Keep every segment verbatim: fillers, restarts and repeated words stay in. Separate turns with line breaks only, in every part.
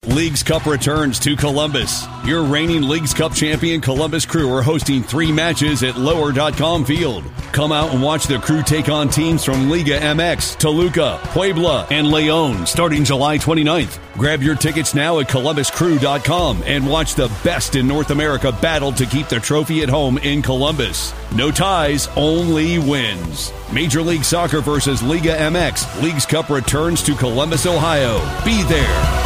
Leagues Cup returns to Columbus. Your reigning Leagues Cup champion Columbus Crew are hosting three matches at lower dot com Field. Come out and watch the Crew take on teams from Liga M X, Toluca, Puebla, and Leon starting July twenty-ninth. Grab your tickets now at columbus crew dot com and watch the best in North America battle to keep the trophy at home in Columbus. No ties, only wins. Major League Soccer versus Liga M X. Leagues Cup returns to Columbus, Ohio. Be there.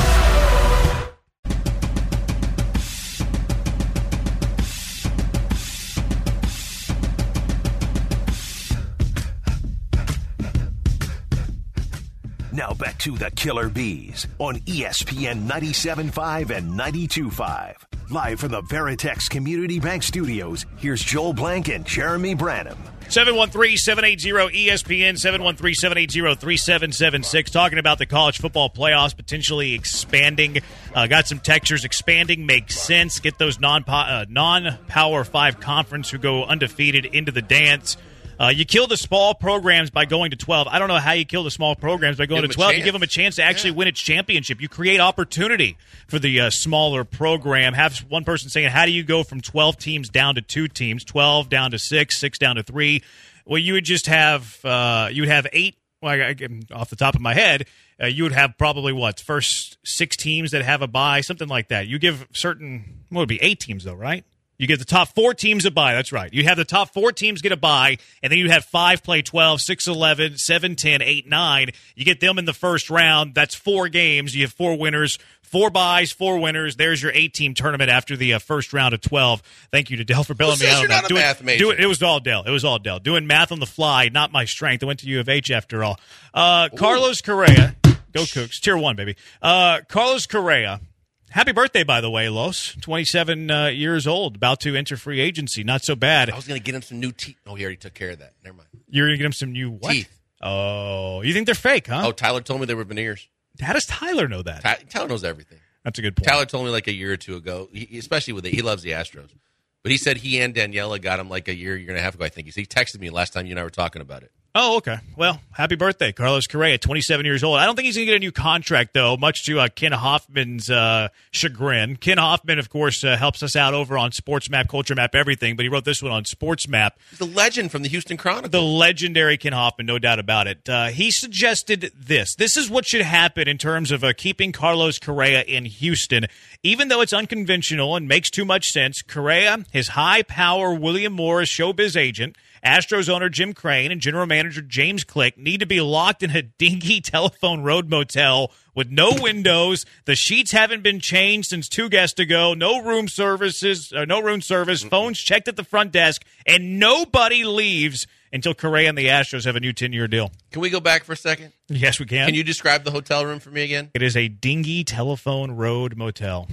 Now back to the Killer Bees on E S P N ninety-seven point five and ninety-two point five. Live from the Veritex Community Bank Studios, here's Joel Blank and Jeremy Branham.
seven one three, seven eight zero, E S P N, seven one three, seven eight zero, three seven seven six. Talking about the college football playoffs potentially expanding. Uh, got some textures. Expanding makes sense. Get those non uh, non-Power five conference who go undefeated into the dance. Uh, you kill the small programs by going to twelve. I don't know how you kill the small programs by going to twelve. You give them a chance to actually yeah. win its championship. You create opportunity for the uh, smaller program. Have one person saying, how do you go from twelve teams down to two teams, twelve down to six, six down to three? Well, you would just have uh, you would have eight. Well, I, I, off the top of my head, uh, you would have probably what first six teams that have a bye, something like that. You give certain. What would it be eight teams though, right? You get the top four teams a bye. That's right. You have the top four teams get a bye, and then you have five play twelve, six, eleven, seven, ten, eight, nine. You get them in the first round. That's four games. You have four winners, four byes, four winners. There's your eight-team tournament after the uh, first round of twelve. Thank you to Dell for bailing me out.
You're not a
doing,
math major.
doing, it was all Dell. It was all Dell. Doing math on the fly, not my strength. I went to U of H after all. Uh, Carlos Correa. Go Cougs. Tier one, baby. Uh, Carlos Correa. Happy birthday, by the way, Los. twenty-seven uh, years old, about to enter free agency. Not so bad.
I was going to get him some new teeth. Oh, he already took care of that. Never mind.
You're going to get him some new what?
Teeth.
Oh, you think they're fake, huh?
Oh, Tyler told me they were veneers.
How does Tyler know that?
Ty- Tyler knows everything.
That's a good point.
Tyler told me like a year or two ago, he, especially with it. He loves the Astros. But he said he and Daniela got him like a year, year and a half ago, I think. He texted me last time you and I were talking about it.
Oh, okay. Well, happy birthday, Carlos Correa, twenty-seven years old. I don't think he's going to get a new contract, though, much to uh, Ken Hoffman's uh, chagrin. Ken Hoffman, of course, uh, helps us out over on Sports Map, Culture Map, everything, but he wrote this one on Sports Map.
He's a legend from the Houston Chronicle.
The legendary Ken Hoffman, no doubt about it. Uh, he suggested this. This is what should happen in terms of uh, keeping Carlos Correa in Houston. Even though it's unconventional and makes too much sense, Correa, his high-power William Morris showbiz agent, Astros owner Jim Crane and general manager James Click need to be locked in a dingy telephone road motel with no windows. The sheets haven't been changed since two guests ago. No room services, uh, no room service. Phones checked at the front desk, and nobody leaves until Correa and the Astros have a new ten-year deal.
Can we go back for a second?
Yes, we can.
Can you describe the hotel room for me again?
It is a dingy telephone road motel.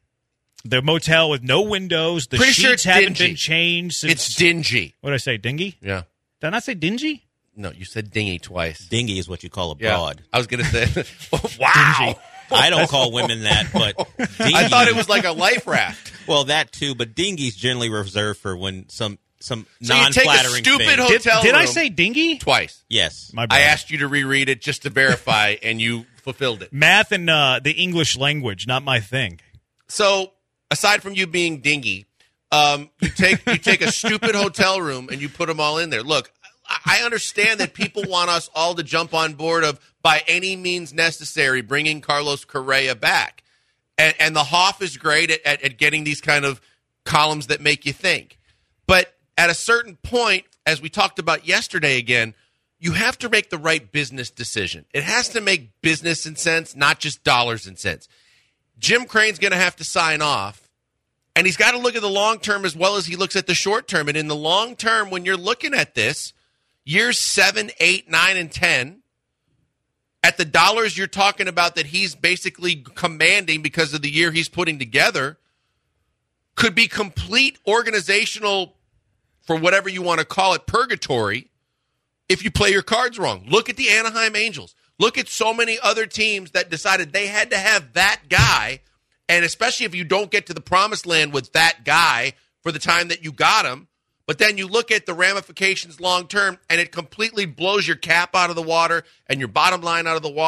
The motel with no windows. The
Pretty
sheets
sure it's
haven't
dingy.
been changed since.
It's dingy.
What did I say, dingy?
Yeah.
Did I not say dingy?
No, you said dingy twice.
Dingy is what you call a
Yeah.
broad.
I was going to say, wow.
Dingy.
I don't call women that, but dingy.
I thought it was like a life raft.
Well, that too, but dingy's generally reserved for when some some
So you take a
non-flattering
stupid
thing.
hotel
Did, did I
room
say dingy?
twice.
Yes.
My bad.
I asked you to reread it just to verify, and you fulfilled it.
Math and uh, the English language, not my thing.
So, aside from you being dingy, um, you take you take a stupid hotel room and you put them all in there. Look, I understand that people want us all to jump on board of, by any means necessary, bringing Carlos Correa back. And, and the Hoff is great at, at, at getting these kind of columns that make you think. But at a certain point, as we talked about yesterday again, you have to make the right business decision. It has to make business and sense, not just dollars and cents. Jim Crane's going to have to sign off, and he's got to look at the long term as well as he looks at the short term. And in the long term, when you're looking at this, years seven, eight, nine, and ten, at the dollars you're talking about that he's basically commanding because of the year he's putting together, could be complete organizational, for whatever you want to call it, purgatory if you play your cards wrong. Look at the Anaheim Angels. Look at so many other teams that decided they had to have that guy, and especially if you don't get to the promised land with that guy for the time that you got him, but then you look at the ramifications long term, and it completely blows your cap out of the water and your bottom line out of the water.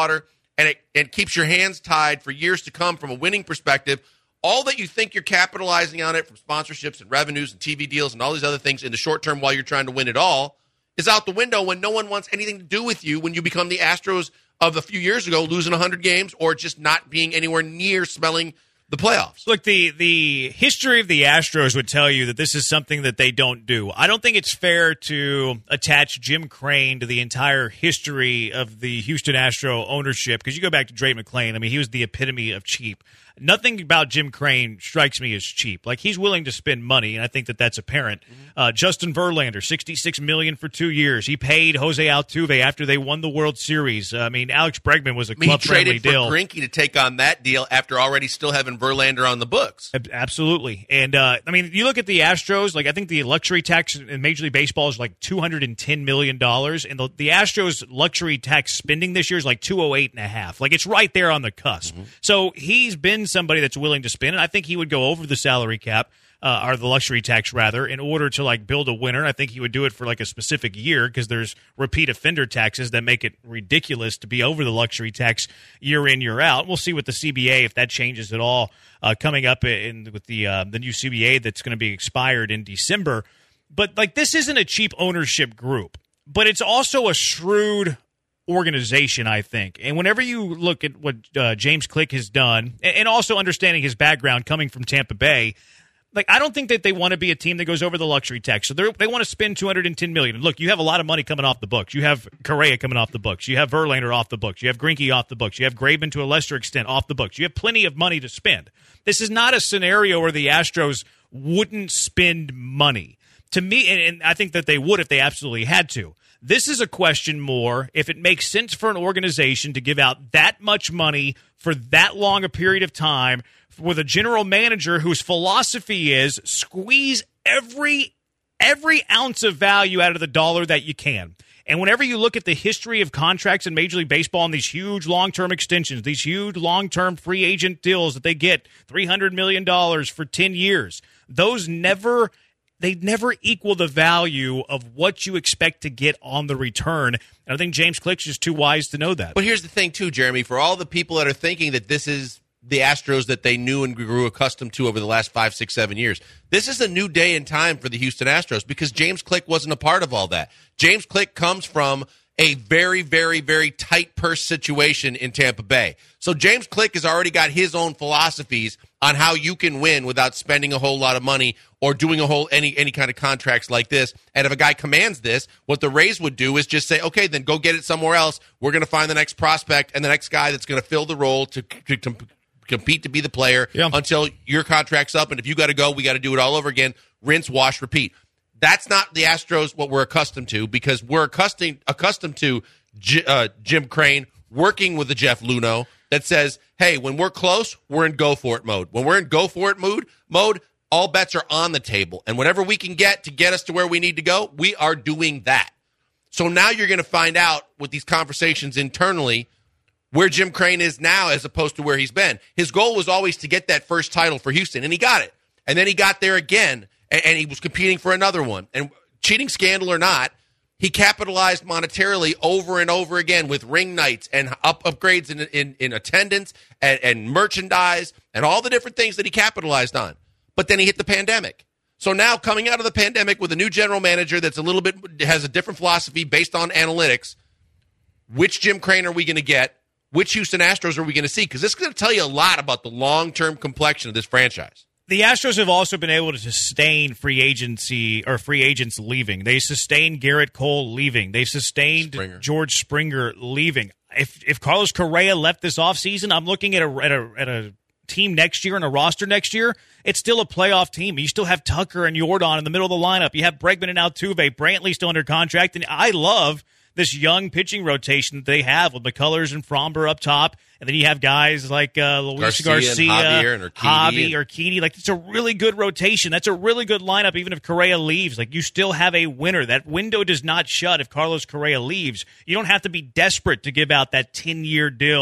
and it, it keeps your hands tied for years to come from a winning perspective. All that you think you're capitalizing on it from sponsorships and revenues and T V deals and all these other things in the short term while you're trying to win it all is out the window when no one wants anything to do with you when you become the Astros of a few years ago, losing one hundred games or just not being anywhere near smelling the playoffs.
Look, the the history of the Astros would tell you that this is something that they don't do. I don't think it's fair to attach Jim Crane to the entire history of the Houston Astro ownership because you go back to Dre McClain. I mean, he was the epitome of cheap. Nothing about Jim Crane strikes me as cheap. Like, he's willing to spend money, and I think that that's apparent. Mm-hmm. Uh, Justin Verlander, sixty-six million dollars for two years. He paid Jose Altuve after they won the World Series. Uh, I mean, Alex Bregman was a
I mean,
club-friendly deal.
He traded for Greinke to take on that deal after already still having Verlander on the books.
Absolutely. And, uh, I mean, you look at the Astros, like, I think the luxury tax in Major League Baseball is like two hundred ten million dollars, and the, the Astros luxury tax spending this year is like two oh eight and a half. Like, it's right there on the cusp. Mm-hmm. So he's been somebody that's willing to spend, and I think he would go over the salary cap, uh, or the luxury tax, rather, in order to, like, build a winner. I think he would do it for, like, a specific year because there's repeat offender taxes that make it ridiculous to be over the luxury tax year in, year out. We'll see with the C B A if that changes at all uh, coming up in with the uh, the new C B A that's going to be expired in December. But, like, this isn't a cheap ownership group, but it's also a shrewd organization, I think. And whenever you look at what uh, James Click has done, and also understanding his background coming from Tampa Bay, like, I don't think that they want to be a team that goes over the luxury tax. So they want to spend two hundred ten million dollars. Look, you have a lot of money coming off the books. You have Correa coming off the books. You have Verlander off the books. You have Greinke off the books. You have Graveman to a lesser extent off the books. You have plenty of money to spend. This is not a scenario where the Astros wouldn't spend money. To me, and I think that they would if they absolutely had to. This is a question more if it makes sense for an organization to give out that much money for that long a period of time with a general manager whose philosophy is squeeze every every ounce of value out of the dollar that you can. And whenever you look at the history of contracts in Major League Baseball and these huge long-term extensions, these huge long-term free agent deals that they get, three hundred million dollars for ten years, those never – they never equal the value of what you expect to get on the return. And I think James Click's just too wise to know that.
But here's the thing, too, Jeremy. For all the people that are thinking that this is the Astros that they knew and grew accustomed to over the last five, six, seven years, this is a new day and time for the Houston Astros because James Click wasn't a part of all that. James Click comes from a very, very, very tight purse situation in Tampa Bay. So James Click has already got his own philosophies on how you can win without spending a whole lot of money or doing a whole any any kind of contracts like this. And if a guy commands this, what the Rays would do is just say, okay, then go get it somewhere else. We're going to find the next prospect and the next guy that's going to fill the role to, to, to compete to be the player yeah. until your contract's up. And if you got to go, we got to do it all over again. Rinse, wash, repeat. That's not the Astros what we're accustomed to because we're accustomed accustomed to J- uh, Jim Crane working with the Jeff Luhnow that says, hey, when we're close, we're in go-for-it mode. When we're in go-for-it mood, mode, all bets are on the table. And whatever we can get to get us to where we need to go, we are doing that. So now you're going to find out with these conversations internally where Jim Crane is now as opposed to where he's been. His goal was always to get that first title for Houston, and he got it. And then he got there again, and, and he was competing for another one. And cheating scandal or not, he capitalized monetarily over and over again with ring nights and up upgrades in in, in attendance and, and merchandise and all the different things that he capitalized on. But then he hit the pandemic. So now coming out of the pandemic with a new general manager that's a little bit has a different philosophy based on analytics, which Jim Crane are we going to get? Which Houston Astros are we going to see? Because this is going to tell you a lot about the long-term complexion of this franchise.
The Astros have also been able to sustain free agency or free agents leaving. They sustained Garrett Cole leaving. They sustained Springer. George Springer leaving. If if Carlos Correa left this offseason, I'm looking at a at a at a team next year and a roster next year. It's still a playoff team. You still have Tucker and Yordan in the middle of the lineup. You have Bregman and Altuve. Brantley still under contract, and I love this young pitching rotation that they have with McCullers and Fromber up top. And then you have guys like uh, Luis Garcia,
Garcia and Javier and Urquidy.
Javi, Urquidy. Like, it's a really good rotation. That's a really good lineup, even if Correa leaves. Like, you still have a winner. That window does not shut if Carlos Correa leaves. You don't have to be desperate to give out that ten-year deal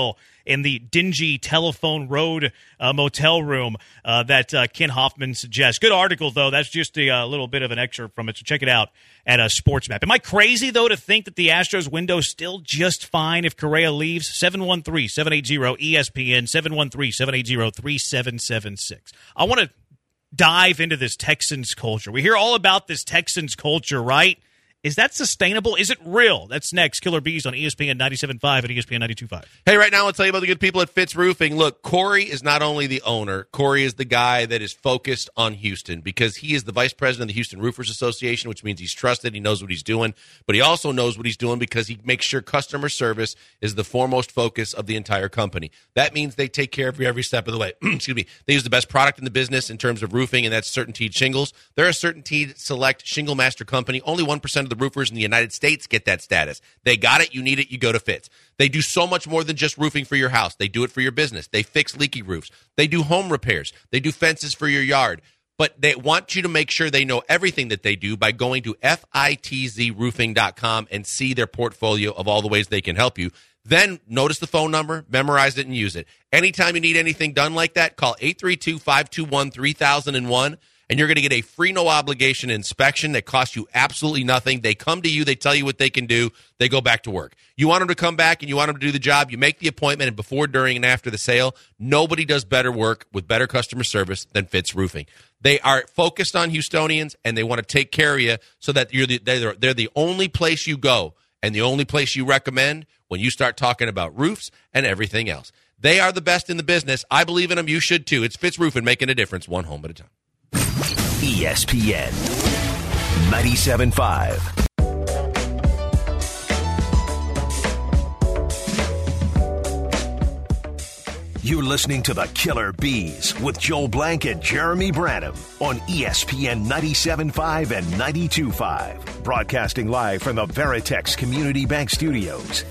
in the dingy Telephone Road uh, motel room uh, that uh, Ken Hoffman suggests. Good article, though. That's just a uh, little bit of an excerpt from it, so check it out at uh, SportsMap. Am I crazy, though, to think that the Astros window's still just fine if Correa leaves? seven one three, seven eight zero, E S P N, seven one three, seven eight zero, three seven seven six. I want to dive into this Texans culture. We hear all about this Texans culture, right? Is that sustainable? Is it real? That's next. Killer Bees on E S P N ninety-seven point five and E S P N ninety-two point five.
Hey, right now I'll tell you about the good people at Fitz Roofing. Look, Corey is not only the owner, Corey is the guy that is focused on Houston because he is the vice president of the Houston Roofers Association, which means he's trusted, he knows what he's doing, but he also knows what he's doing because he makes sure customer service is the foremost focus of the entire company. That means they take care of you every step of the way. Excuse me. They use the best product in the business in terms of roofing, and that's CertainTeed Shingles. They're a CertainTeed Select Shingle Master company. Only one percent of the roofers in the United States get that status. They got it, you need it, you go to Fitz. They do so much more than just roofing for your house. They do it for your business. They fix leaky roofs. They do home repairs. They do fences for your yard. But they want you to make sure they know everything that they do by going to F I T Z roofing dot com and see their portfolio of all the ways they can help you. Then notice the phone number, memorize it, and use it. Anytime you need anything done like that, call eight three two, five two one, three thousand one. And you're going to get a free, no-obligation inspection that costs you absolutely nothing. They come to you. They tell you what they can do. They go back to work. You want them to come back and you want them to do the job. You make the appointment, and before, during, and after the sale, nobody does better work with better customer service than Fitz Roofing. They are focused on Houstonians, and they want to take care of you so that you're the, they're, they're the only place you go and the only place you recommend when you start talking about roofs and everything else. They are the best in the business. I believe in them. You should, too. It's Fitz Roofing, making a difference one home at a time.
E S P N ninety-seven point five. You're listening to the Killer Bees with Joel Blank and Jeremy Branham on E S P N ninety-seven point five and ninety-two point five. Broadcasting live from the Veritex Community Bank Studios.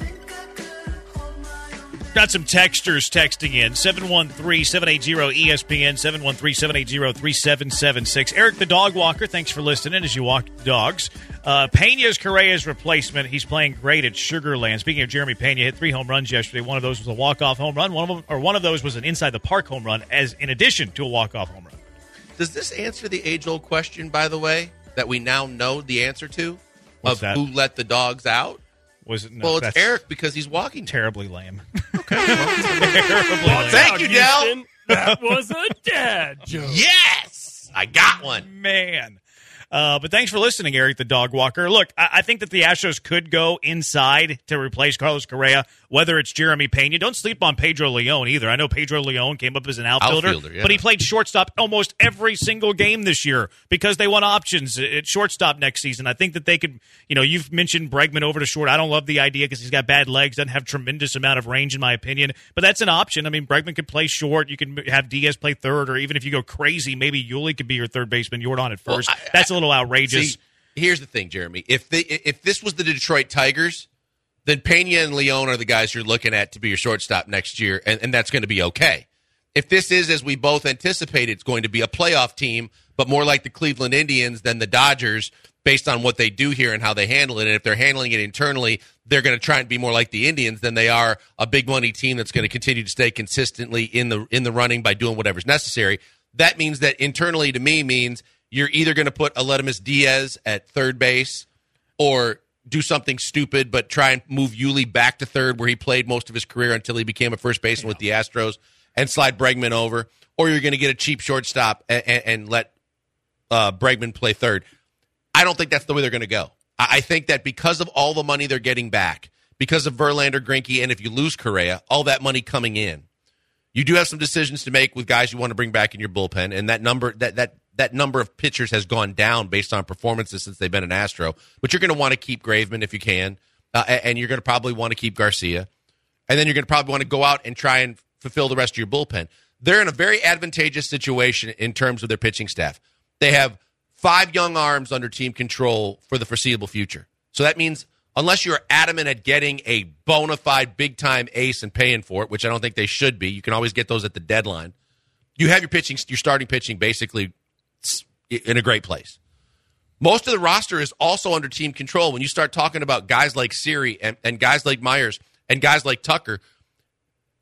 Got some texters texting in. seven one three, seven eight zero, E S P N, seven one three, seven eight zero, three seven seven six. Eric the Dog Walker, thanks for listening as you walk the dogs. Uh, Pena's Correa's replacement. He's playing great at Sugar Land. Speaking of Jeremy Pena, hit three home runs yesterday. One of those was a walk-off home run. One of them, or one of those was an inside-the-park home run, as in addition to a walk-off home run.
Does this answer the age-old question, by the way, that we now know the answer to?
What's
of
that?
Who let the dogs out?
Was it? No,
well, it's
that's
Eric because he's walking.
Terribly lame.
Okay. Well,
terribly
well,
lame.
thank you, Del.
Houston, that was a dad joke.
Yes! I got one.
Man. Uh, but thanks for listening, Eric the Dog Walker. Look, I, I think that the Astros could go inside to replace Carlos Correa, whether it's Jeremy Pena. Don't sleep on Pedro Leon either. I know Pedro Leon came up as an outfielder,
outfielder yeah.
but he played shortstop almost every single game this year because they want options at shortstop next season. I think that they could, you know, you've mentioned Bregman over to short. I don't love the idea because he's got bad legs, doesn't have tremendous amount of range in my opinion, but that's an option. I mean, Bregman could play short. You can have Diaz play third, or even if you go crazy, maybe Yuli could be your third baseman. Jordan at first.
Well, I,
that's a little outrageous.
See, here's the thing, Jeremy. If they, if this was the Detroit Tigers, then Pena and Leon are the guys you're looking at to be your shortstop next year, and, and that's going to be okay. If this is, as we both anticipate, it's going to be a playoff team, but more like the Cleveland Indians than the Dodgers, based on what they do here and how they handle it. And if they're handling it internally, they're going to try and be more like the Indians than they are a big money team that's going to continue to stay consistently in the in the running by doing whatever's necessary. That means that internally, to me, means you're either going to put Aledmus Diaz at third base or do something stupid but try and move Yuli back to third where he played most of his career until he became a first baseman with the Astros and slide Bregman over. Or you're going to get a cheap shortstop and, and, and let uh, Bregman play third. I don't think that's the way they're going to go. I, I think that because of all the money they're getting back, because of Verlander, Greinke, and if you lose Correa, all that money coming in, you do have some decisions to make with guys you want to bring back in your bullpen, and that number that that that number of pitchers has gone down based on performances since they've been an Astro. But you're going to want to keep Graveman if you can, uh, and you're going to probably want to keep Garcia, and then you're going to probably want to go out and try and fulfill the rest of your bullpen. They're in a very advantageous situation in terms of their pitching staff. They have five young arms under team control for the foreseeable future. So that means unless you're adamant at getting a bona fide big-time ace and paying for it, which I don't think they should be, you can always get those at the deadline, you have your pitching, your starting pitching basically in a great place. Most of the roster is also under team control. When you start talking about guys like Siri and, and guys like Myers and guys like Tucker,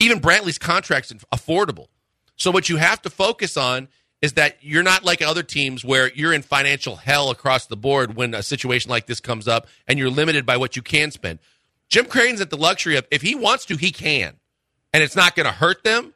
Even Brantley's contract's affordable. So what you have to focus on is that you're not like other teams where you're in financial hell across the board when a situation like this comes up and you're limited by what you can spend. Jim Creighton's at the luxury of, if he wants to, he can. And it's not going to hurt them,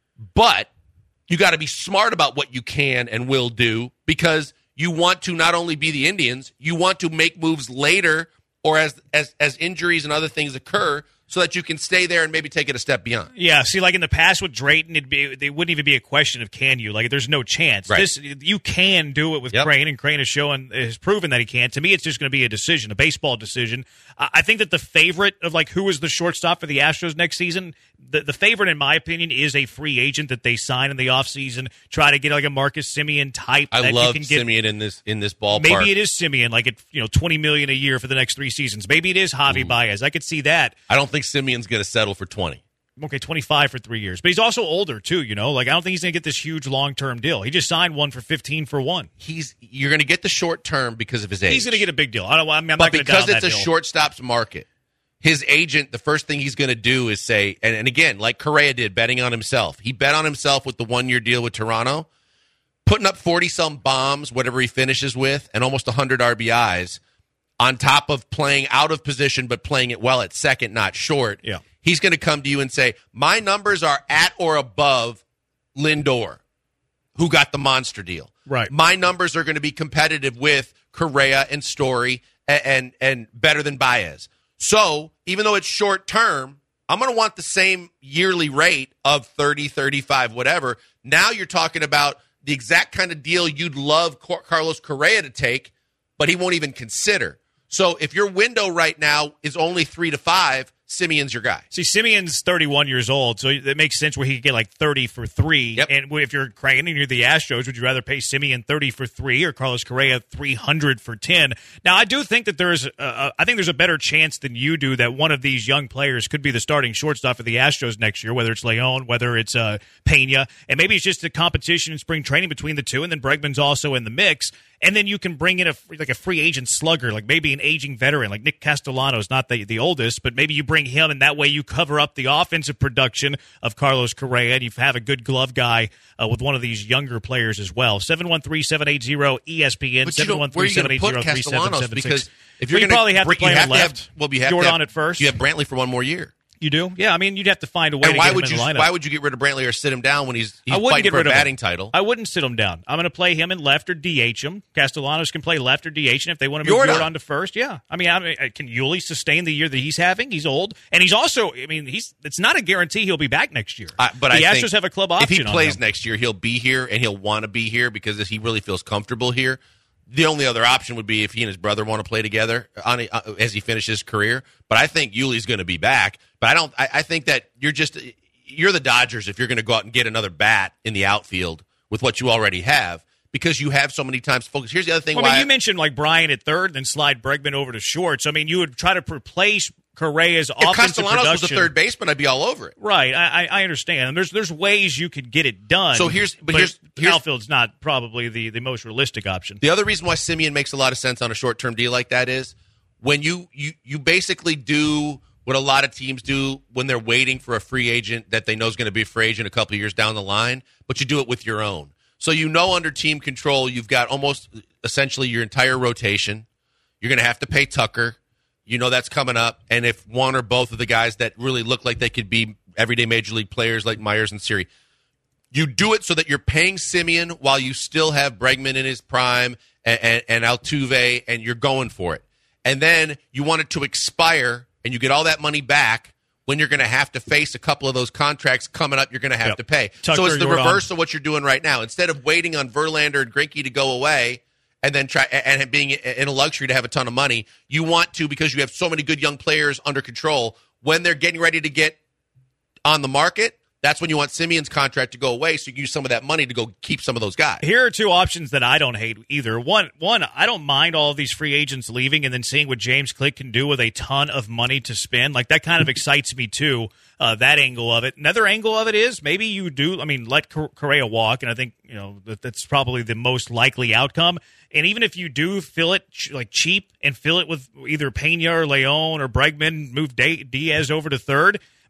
but you got to be smart about what you can and will do, because you want to not only be the Indians, you want to make moves later or as as as injuries and other things occur, so that you can stay there and maybe take it a step beyond.
Yeah, see, like in the past with Drayton, it'd be, it wouldn't even be a question of can you. Like, there's no chance.
Right.
This You can do it with
Yep.
Crane, and Crane has shown, has proven that he can. To me, it's just going to be a decision, a baseball decision. Uh, I think that the favorite of, like, who is the shortstop for the Astros next season, the, the favorite, in my opinion, is a free agent that they sign in the offseason, try to get, like, a Marcus Semien type.
I
that
love
you can get.
Semien in this in this ballpark.
Maybe it is Semien, like, at, you know, twenty million dollars a year for the next three seasons. Maybe it is Javi Baez. I could see that.
I don't think Semien's going to settle for twenty.
Okay, twenty-five for three years. But he's also older, too, you know? Like, I don't think he's going to get this huge long-term deal. He just signed one for fifteen for one.
He's You're going to get the short term because of his age.
He's going to get a big deal. I don't, I'm, I'm
but
not going to
because
down
it's
that
a
hill.
shortstop's market, his agent, the first thing he's going to do is say, and, and again, like Correa did, betting on himself. He bet on himself with the one-year deal with Toronto, putting up forty-some bombs, whatever he finishes with, and almost one hundred R B Is, on top of playing out of position but playing it well at second, not short.
Yeah.
He's going to come to you and say, my numbers are at or above Lindor, who got the monster deal.
Right.
My numbers are going to be competitive with Correa and Story and, and, and better than Baez. So even though it's short term, I'm going to want the same yearly rate of thirty, thirty-five, whatever. Now you're talking about the exact kind of deal you'd love Carlos Correa to take, but he won't even consider. So if your window right now is only three to five, Semien's your guy.
See, Semien's thirty-one years old, so it makes sense where he could get like thirty for three.
Yep.
And if you're Crane and you're the Astros, would you rather pay Semien thirty for three or Carlos Correa three hundred for ten? Now, I do think that there's, uh, I think there's a better chance than you do that one of these young players could be the starting shortstop for the Astros next year, whether it's Leon, whether it's uh, Pena, and maybe it's just a competition in spring training between the two, and then Bregman's also in the mix. And then you can bring in a like a free agent slugger, like maybe an aging veteran, like Nick Castellanos, not the, the oldest, but maybe you bring him, and that way you cover up the offensive production of Carlos Correa, and you have a good glove guy uh, with one of these younger players as well. seven one three, seven eight zero, E S P N, seven one three, seven eight zero, three seven seven six.
Because if you're
well, you
going
probably have to play him left.
Have, well, you have
Jordan
to have,
at first.
You have Brantley for one more year.
You do? Yeah, I mean, you'd have to find a way
and
to
why
get
would
him in
you,
the lineup.
Why would you get rid of Brantley or sit him down when he's, he's
I wouldn't
fighting
get
for
rid
a
of
batting
him.
title?
I wouldn't sit him down. I'm going to play him in left or D H him. Castellanos can play left or D H, and if they want to move
Jordan.
Jordan to first, yeah. I mean, I mean, can Yuli sustain the year that he's having? He's old, and he's also. I mean, he's. It's not a guarantee he'll be back next year.
Uh, but
the
I
Astros
think
have a club option.
If he
on
plays
him.
next year, he'll be here and he'll want to be here because he really feels comfortable here. The only other option would be if he and his brother want to play together on a, uh, as he finishes his career. But I think Yuli's going to be back. But I don't. I, I think that you're just. You're the Dodgers if you're going to go out and get another bat in the outfield with what you already have, because you have so many times focused. Here's the other thing.
Well,
why
I mean, you
I,
mentioned like Brian at third, then slide Bregman over to short. So I mean, you would try to replace Correa's
if
offensive
Castellanos
production.
was the third baseman, I'd be all over it.
Right, I, I understand. And there's there's ways you could get it done.
So here's- but here's- here's-
outfield's not probably the, the most realistic option.
The other reason why Semien makes a lot of sense on a short term deal like that is when you you you basically do what a lot of teams do when they're waiting for a free agent that they know is going to be a free agent a couple of years down the line, but you do it with your own. So you know under team control, you've got almost essentially your entire rotation. You're going to have to pay Tucker. You know that's coming up. And if one or both of the guys that really look like they could be everyday major league players like Myers and Siri, you do it so that you're paying Semien while you still have Bregman in his prime and, and, and Altuve, and you're going for it. And then you want it to expire, and you get all that money back when you're going to have to face a couple of those contracts coming up you're going to have
Yep.
to pay.
Tucker,
so it's the
Jordan.
reverse of what you're doing right now. Instead of waiting on Verlander and Greinke to go away and then try and being in a luxury to have a ton of money, you want to, because you have so many good young players under control, when they're getting ready to get on the market, that's when you want Semien's contract to go away so you can use some of that money to go keep some of those guys.
Here are two options that I don't hate either. One, one, I don't mind all of these free agents leaving and then seeing what James Click can do with a ton of money to spend. Like, that kind of excites me too, uh, that angle of it. Another angle of it is maybe you do, I mean, let Correa walk, and I think, you know, that, that's probably the most likely outcome. And even if you do fill it ch- like cheap and fill it with either Pena or Leon or Bregman, move D- Diaz over to third,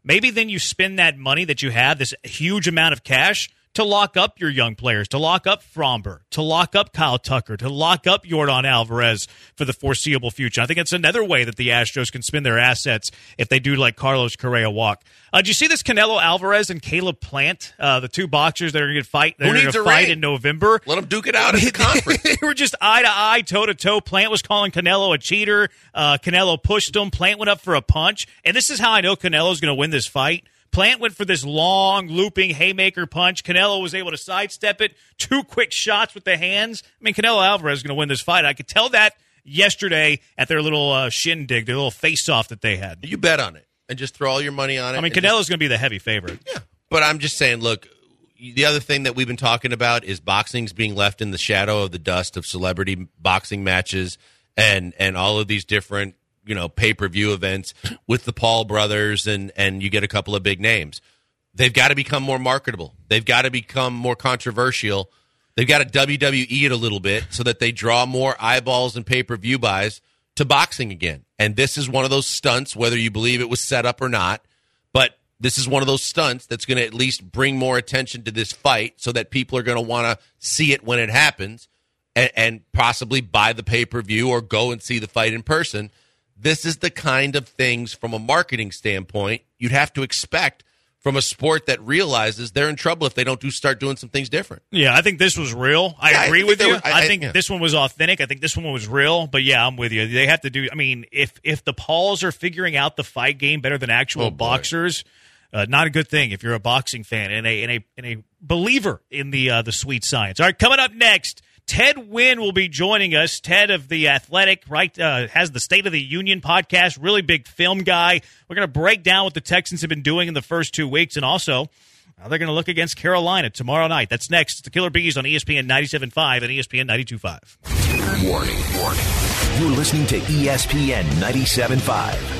maybe then you spend that money that you have, this huge amount of cash, to lock up your young players, to lock up Fromber, to lock up Kyle Tucker, to lock up Yordan Alvarez for the foreseeable future. I think it's another way that the Astros can spend their assets if they do like Carlos Correa walk. Uh, did you see this Canelo Alvarez and Caleb Plant, uh, the two boxers that are going to fight? They're going to fight in November.
Let them duke it out at the conference.
They were just eye to eye, toe to toe. Plant was calling Canelo a cheater. Uh, Canelo pushed him. Plant went up for a punch, and this is how I know Canelo's going to win this fight. Plant went for this long, looping haymaker punch. Canelo was able to sidestep it. Two quick shots with the hands. I mean, Canelo Alvarez is going to win this fight. I could tell that yesterday at their little uh, shindig, their little face-off that they had.
You bet on it and just throw all your money on it.
I mean, Canelo's going to be the heavy favorite.
Yeah, but I'm just saying, look, the other thing that we've been talking about is boxing's being left in the shadow of the dust of celebrity boxing matches and and all of these different, you know, pay-per-view events with the Paul brothers, and, and you get a couple of big names. They've got to become more marketable. They've got to become more controversial. They've got to W W E it a little bit so that they draw more eyeballs and pay-per-view buys to boxing again. And this is one of those stunts, whether you believe it was set up or not, but this is one of those stunts that's going to at least bring more attention to this fight so that people are going to want to see it when it happens and, and possibly buy the pay-per-view or go and see the fight in person. This is the kind of things from a marketing standpoint you'd have to expect from a sport that realizes they're in trouble if they don't do start doing some things different.
Yeah, I think this was real. I
yeah,
agree
I
with you.
Were, I,
I, I think
yeah.
this one was authentic. I think this one was real. But yeah, I'm with you. They have to do. I mean, if if the Pauls are figuring out the fight game better than actual
oh,
boxers, uh, not a good thing if you're a boxing fan and a and a and a believer in the uh, the sweet science. All right, coming up next, Ted Wynn will be joining us. Ted of The Athletic, right, uh, has the State of the Union podcast, really big film guy. We're going to break down what the Texans have been doing in the first two weeks, and also how they're going to look against Carolina tomorrow night. That's next. It's the Killer Bees on E S P N ninety-seven point five and E S P N ninety-two point five.
Warning, warning. You're listening to E S P N ninety-seven point five.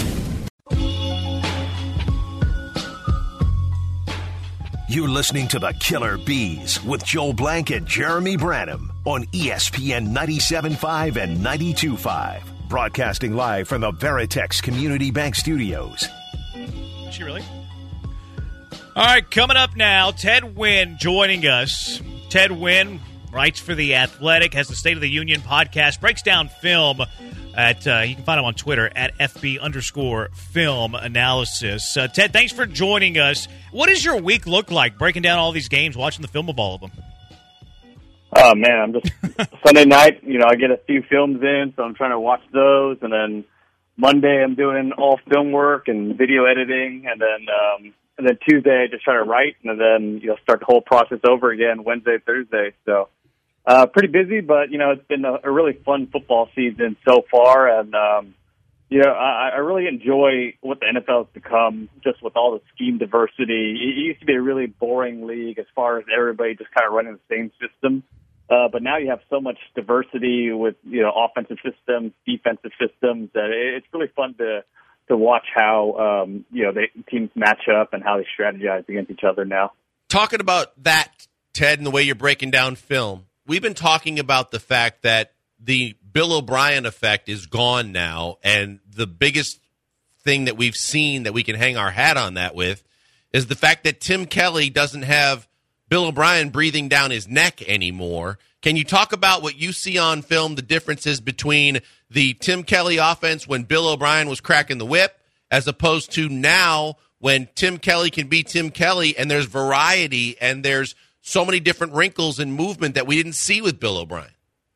You're listening to the Killer Bees with Joel Blank and Jeremy Branham on E S P N ninety-seven point five and ninety-two point five. Broadcasting live from the Veritex Community Bank Studios.
Is she really? All right, coming up now, Ted Wynn joining us. Ted Wynn writes for The Athletic, has the State of the Union podcast, breaks down film at, uh, you can find him on Twitter, at F B underscore film analysis. Uh, Ted, thanks for joining us. What does your week look like, breaking down all these games, watching the film of all of them?
Oh, man, I'm just Sunday night, you know, I get a few films in, so I'm trying to watch those, and then Monday I'm doing all film work and video editing, and then um, and then Tuesday I just try to write, and then, you know, start the whole process over again Wednesday, Thursday, so uh, pretty busy, but, you know, it's been a, a really fun football season so far, and, um, you know, I, I really enjoy what the N F L has become, just with all the scheme diversity. It used to be a really boring league as far as everybody just kind of running the same system. Uh, but now you have so much diversity with, you know, offensive systems, defensive systems, that it's really fun to to watch how, um, you know, they, teams match up and how they strategize against each other now.
Talking about that, Ted, and the way you're breaking down film, we've been talking about the fact that the Bill O'Brien effect is gone now, and the biggest thing that we've seen that we can hang our hat on that with is the fact that Tim Kelly doesn't have Bill O'Brien breathing down his neck anymore. Can you talk about what you see on film, the differences between the Tim Kelly offense when Bill O'Brien was cracking the whip, as opposed to now when Tim Kelly can be Tim Kelly and there's variety and there's so many different wrinkles and movement that we didn't see with Bill O'Brien?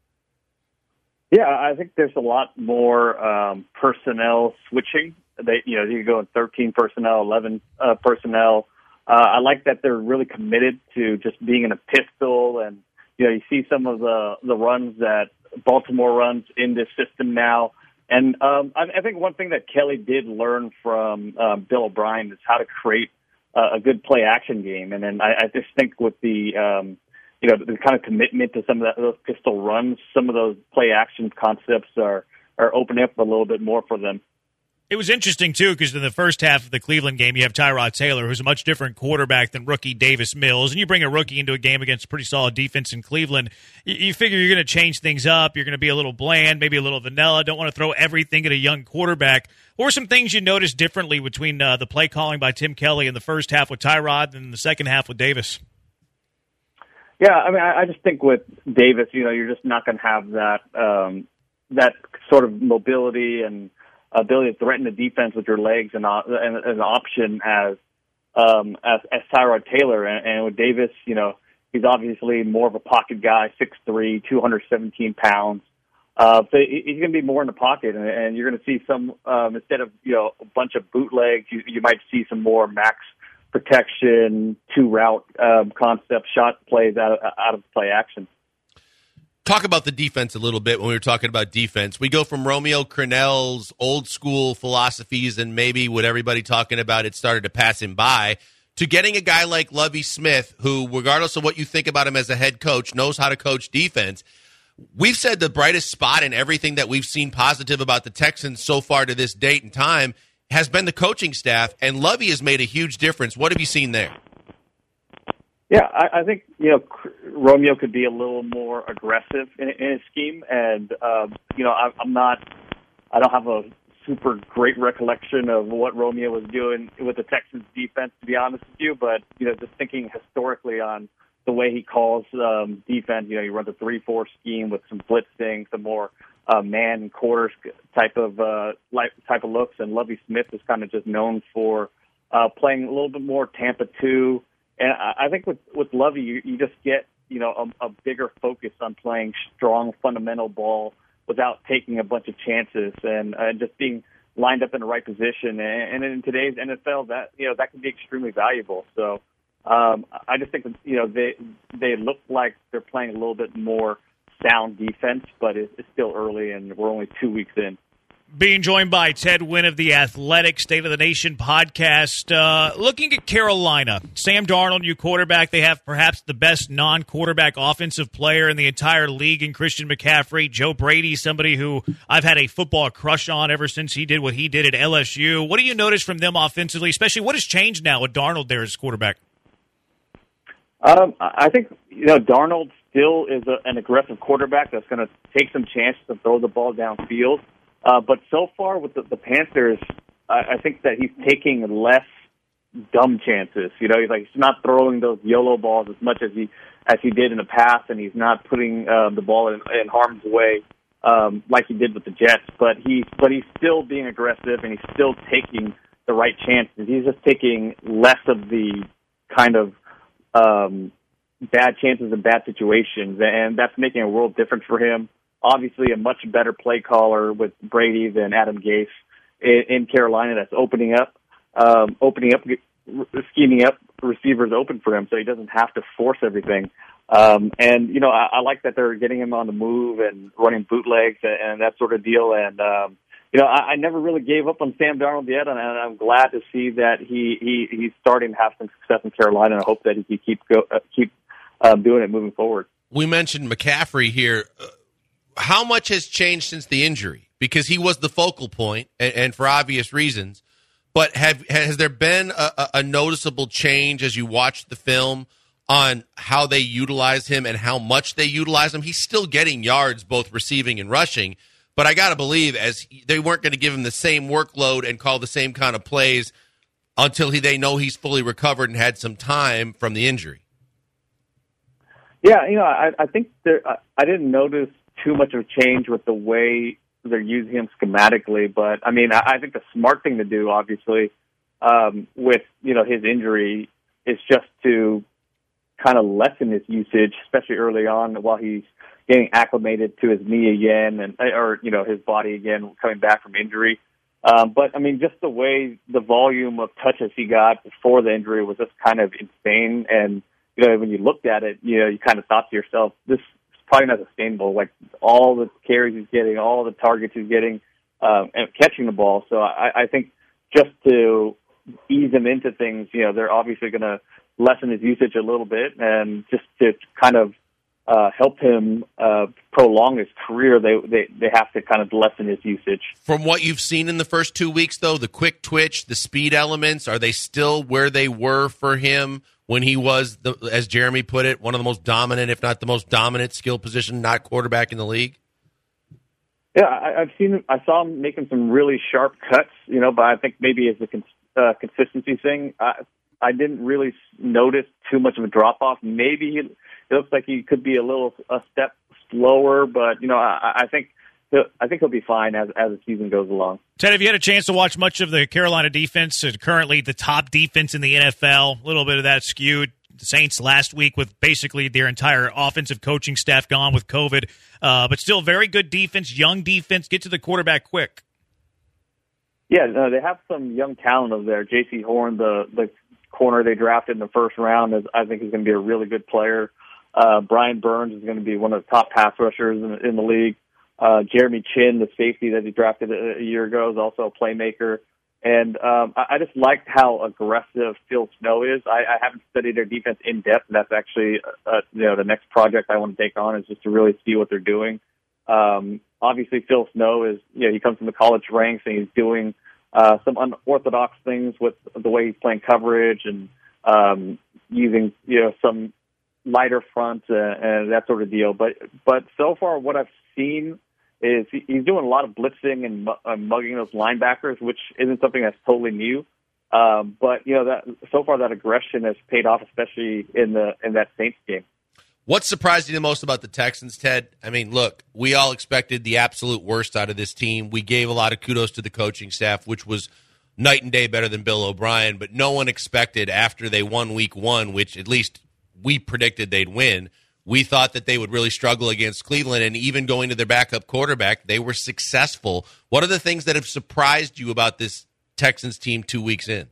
Yeah, I think there's a lot more um, personnel switching. They, you know, you go in thirteen personnel, eleven uh, personnel. Uh, I like that they're really committed to just being in a pistol, and you know, you see some of the the runs that Baltimore runs in this system now. And um, I, I think one thing that Kelly did learn from um, Bill O'Brien is how to create uh, a good play action game. And then I, I just think with the um, you know, the kind of commitment to some of that, those pistol runs, some of those play action concepts are are opening up a little bit more for them.
It was interesting, too, because in the first half of the Cleveland game, you have Tyrod Taylor, who's a much different quarterback than rookie Davis Mills, and you bring a rookie into a game against a pretty solid defense in Cleveland. You, you figure you're going to change things up. You're going to be a little bland, maybe a little vanilla. Don't want to throw everything at a young quarterback. What were some things you noticed differently between uh, the play calling by Tim Kelly in the first half with Tyrod and the second half with Davis?
Yeah, I mean, I, I just think with Davis, you know, you're just not going to have that um, that sort of mobility and ability to threaten the defense with your legs and, uh, and as an option as um, as, as Tyrod Taylor. And, and with Davis, you know, he's obviously more of a pocket guy, six three, two hundred seventeen pounds. Uh, so he's going to be more in the pocket, and, and you're going to see some um, instead of you know a bunch of bootlegs, you, you might see some more max protection, two route um, concept shot plays out of, out of play action.
Talk about the defense a little bit when we were talking about defense. We go from Romeo Crennel's old school philosophies and maybe what everybody talking about it started to pass him by to getting a guy like Lovie Smith who, regardless of what you think about him as a head coach, knows how to coach defense. We've said the brightest spot in everything that we've seen positive about the Texans so far to this date and time has been the coaching staff, and Lovie has made a huge difference. What have you seen there?
Yeah, I, I think you know Romeo could be a little more aggressive in, in his scheme, and um, you know I, I'm not, I don't have a super great recollection of what Romeo was doing with the Texans defense, to be honest with you. But you know, just thinking historically on the way he calls um, defense, you know, he runs a three four scheme with some blitzing, some more uh, man quarters type of uh, like, type of looks, and Lovie Smith is kind of just known for uh, playing a little bit more Tampa two. And I think with with Lovie, you, you just get you know a, a bigger focus on playing strong fundamental ball without taking a bunch of chances and uh, just being lined up in the right position. And, and in today's N F L, that you know that can be extremely valuable. So um, I just think that, you know they they look like they're playing a little bit more sound defense, but it's, it's still early and we're only two weeks in.
Being joined by Ted Wynn of the Athletic State of the Nation podcast. Uh, looking at Carolina, Sam Darnold, new quarterback. They have perhaps the best non-quarterback offensive player in the entire league in Christian McCaffrey. Joe Brady, somebody who I've had a football crush on ever since he did what he did at L S U. What do you notice from them offensively, especially what has changed now with Darnold there as quarterback?
Um, I think, you know, Darnold still is a, an aggressive quarterback that's going to take some chances to throw the ball downfield. Uh, but so far with the, the Panthers, I, I think that he's taking less dumb chances. You know, he's like he's not throwing those YOLO balls as much as he as he did in the past, and he's not putting uh, the ball in, in harm's way um, like he did with the Jets. But he's but he's still being aggressive, and he's still taking the right chances. He's just taking less of the kind of um, bad chances and bad situations, and that's making a world difference for him. Obviously, a much better play caller with Brady than Adam Gase in, in Carolina. That's opening up, um, opening up, scheming up receivers open for him, so he doesn't have to force everything. Um, and you know, I, I like that they're getting him on the move and running bootlegs and, and that sort of deal. And um, you know, I, I never really gave up on Sam Darnold yet, and I'm glad to see that he, he he's starting to have some success in Carolina. And I hope that he can keep go, uh, keep um, doing it moving forward.
We mentioned McCaffrey here. How much has changed since the injury? Because he was the focal point, and, and for obvious reasons. But have has there been a, a noticeable change as you watch the film on how they utilize him and how much they utilize him? He's still getting yards, both receiving and rushing. But I got to believe, as they weren't going to give him the same workload and call the same kind of plays until he, they know he's fully recovered and had some time from the injury.
Yeah, you know, I, I think there. I, I didn't notice too much of a change with the way they're using him schematically, but I mean, I, I think the smart thing to do, obviously, um, with you know his injury, is just to kind of lessen his usage, especially early on while he's getting acclimated to his knee again, and or you know his body again coming back from injury. Um, but I mean, just the way the volume of touches he got before the injury was just kind of insane, and you know when you looked at it, you know you kind of thought to yourself, this probably not sustainable. Like all the carries he's getting, all the targets he's getting, um, and catching the ball. So I, I think just to ease him into things, you know, they're obviously going to lessen his usage a little bit, and just to kind of uh, help him uh, prolong his career, they, they they have to kind of lessen his usage.
From what you've seen in the first two weeks, though, the quick twitch, the speed elements, are they still where they were for him when he was, the, as Jeremy put it, one of the most dominant, if not the most dominant skill position, not quarterback in the league?
Yeah, I, I've seen. I saw him making some really sharp cuts, you know, but I think maybe as a cons- uh, consistency thing, I, I didn't really notice too much of a drop off. Maybe he, it looks like he could be a little a step slower, but you know, I, I think he'll, I think he'll be fine as as the season goes along.
Ted, have you had a chance to watch much of the Carolina defense? Uh, currently, the top defense in the N F L. A little bit of that skewed. The Saints last week with basically their entire offensive coaching staff gone with COVID, uh, but still very good defense, young defense. Get to the quarterback quick.
Yeah, no, they have some young talent over there. J C Horn, the the corner they drafted in the first round, is, I think he's going to be a really good player. Uh, Brian Burns is going to be one of the top pass rushers in, in the league. Uh, Jeremy Chin, the safety that he drafted a, a year ago, is also a playmaker. And um, I, I just liked how aggressive Phil Snow is. I, I haven't studied their defense in depth. And that's actually, uh, you know, the next project I want to take on is just to really see what they're doing. Um, obviously, Phil Snow is, you know, he comes from the college ranks and he's doing uh, some unorthodox things with the way he's playing coverage and um, using, you know, some lighter fronts uh, and that sort of deal. But but so far, what I've seen is he's doing a lot of blitzing and uh, mugging those linebackers, which isn't something that's totally new. Um, but you know that so far that aggression has paid off, especially in the in that Saints game.
What surprised you the most about the Texans, Ted? I mean, look, we all expected the absolute worst out of this team. We gave a lot of kudos to the coaching staff, which was night and day better than Bill O'Brien, but no one expected after they won week one, which at least we predicted they'd win, we thought that they would really struggle against Cleveland, and even going to their backup quarterback, they were successful. What are the things that have surprised you about this Texans team two weeks in?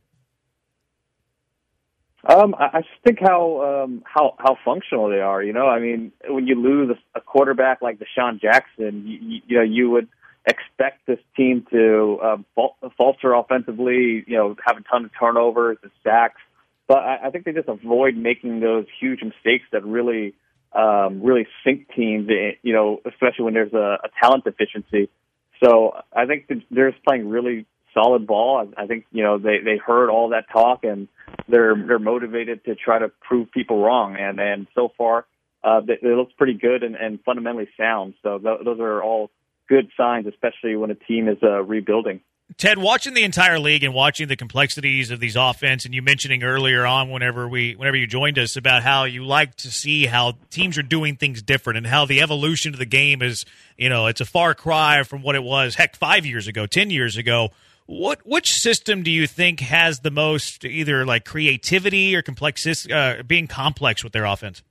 Um, I, I just think how um, how how functional they are. You know, I mean, when you lose a, a quarterback like Deshaun Jackson, you, you, you know, you would expect this team to um, fal- falter offensively. You know, have a ton of turnovers and sacks, but I, I think they just avoid making those huge mistakes that really um, really sink teams. You know, especially when there's a, a talent deficiency. So I think they're just playing really solid ball. I, I think you know they, they heard all that talk and they're they're motivated to try to prove people wrong. And and so far, uh, it looks pretty good and, and fundamentally sound. So th- those are all good signs, especially when a team is uh, rebuilding.
Ted, watching the entire league and watching the complexities of these offense, and you mentioning earlier on whenever we whenever you joined us about how you like to see how teams are doing things different and how the evolution of the game is, you know, it's a far cry from what it was, heck, five years ago, ten years ago. What which system do you think has the most either like creativity or complex, uh, being complex with their offense?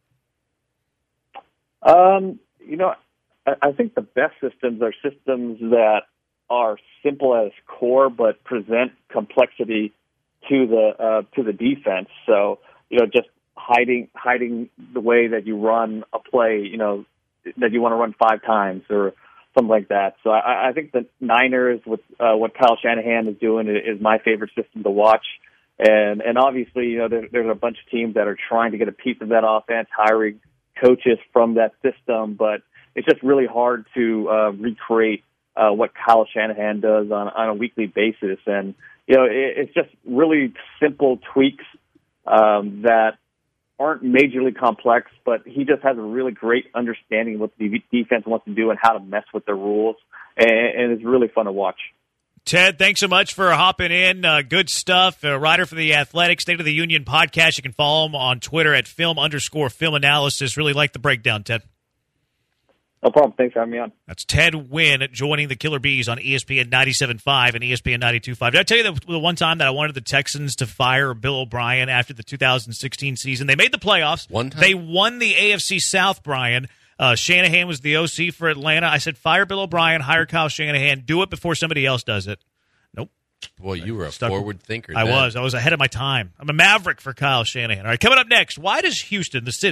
Um, you know, I, I think the best systems are systems that are simple as core but present complexity to the uh, to the defense. So you know, just hiding hiding the way that you run a play, you know, that you want to run five times or something like that. So I, I think the Niners, with uh, what Kyle Shanahan is doing, is my favorite system to watch. And and obviously, you know, there, there's a bunch of teams that are trying to get a piece of that offense, hiring coaches from that system. But it's just really hard to uh, recreate uh, what Kyle Shanahan does on, on a weekly basis. And, you know, it, it's just really simple tweaks um, that aren't majorly complex, but he just has a really great understanding of what the defense wants to do and how to mess with their rules, and, and it's really fun to watch.
Ted, thanks so much for hopping in. Uh, good stuff. A writer for the Athletic State of the Union podcast. You can follow him on Twitter at film underscore film analysis. Really like the breakdown, Ted.
No problem. Thanks for having me on.
That's Ted Wynn joining the Killer Bees on E S P N ninety-seven point five and E S P N ninety-two point five. Did I tell you that the one time that I wanted the Texans to fire Bill O'Brien after the two thousand sixteen season? They made the playoffs.
One time?
They won the A F C South, Brian. Uh, Shanahan was the O C for Atlanta. I said, fire Bill O'Brien, hire Kyle Shanahan, do it before somebody else does it. Nope.
Boy, you were a
Stuck.
forward thinker.
I
then.
was. I was ahead of my time. I'm a maverick for Kyle Shanahan. All right, coming up next, why does Houston, the city,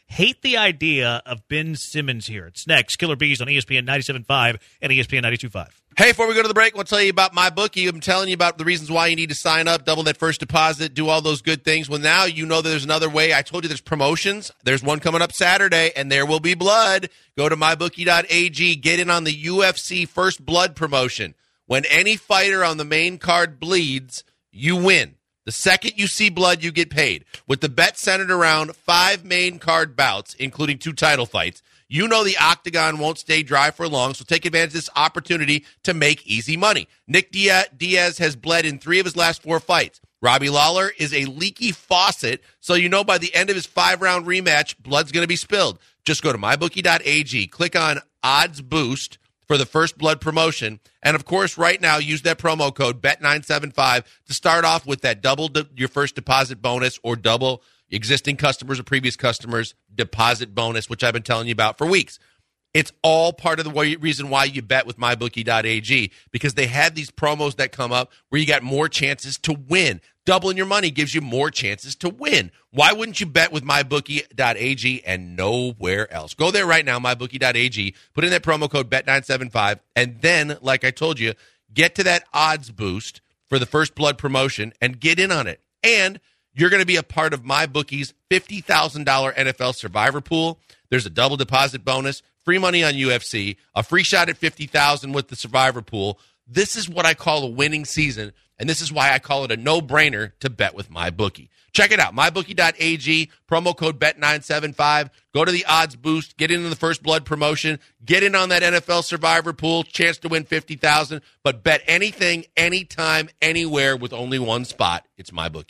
hate the idea of Ben Simmons here? It's next. Killer Bees on E S P N ninety-seven point five and E S P N ninety-two point five.
Hey, before we go to the break, I want to tell you about MyBookie. I'm telling you about the reasons why you need to sign up, double that first deposit, do all those good things. Well, now you know that there's another way. I told you there's promotions. There's one coming up Saturday, and there will be blood. Go to my bookie dot a g. Get in on the U F C First Blood promotion. When any fighter on the main card bleeds, you win. The second you see blood, you get paid. With the bet centered around five main card bouts, including two title fights, you know the octagon won't stay dry for long, so take advantage of this opportunity to make easy money. Nick Diaz has bled in three of his last four fights. Robbie Lawler is a leaky faucet, so you know by the end of his five-round rematch, blood's going to be spilled. Just go to my bookie dot a g, click on Odds Boost for the First Blood promotion, and of course, right now, use that promo code B E T nine seven five to start off with that double de- your first deposit bonus or double existing customers or previous customers deposit bonus, which I've been telling you about for weeks. It's all part of the way, reason why you bet with my bookie dot a g, because they have these promos that come up where you got more chances to win. Doubling your money gives you more chances to win. Why wouldn't you bet with my bookie dot a g and nowhere else? Go there right now, my bookie dot a g, put in that promo code B E T nine seven five, and then, like I told you, get to that odds boost for the First Blood promotion and get in on it. And you're going to be a part of MyBookie's fifty thousand dollars N F L Survivor Pool. There's a double deposit bonus, free money on U F C, a free shot at fifty thousand dollars with the Survivor Pool. This is what I call a winning season, and this is why I call it a no-brainer to bet with MyBookie. Check it out, my bookie dot a g, promo code B E T nine seven five. Go to the odds boost, get into the First Blood promotion, get in on that N F L Survivor Pool, chance to win fifty thousand dollars, but bet anything, anytime, anywhere with only one spot. It's MyBookie.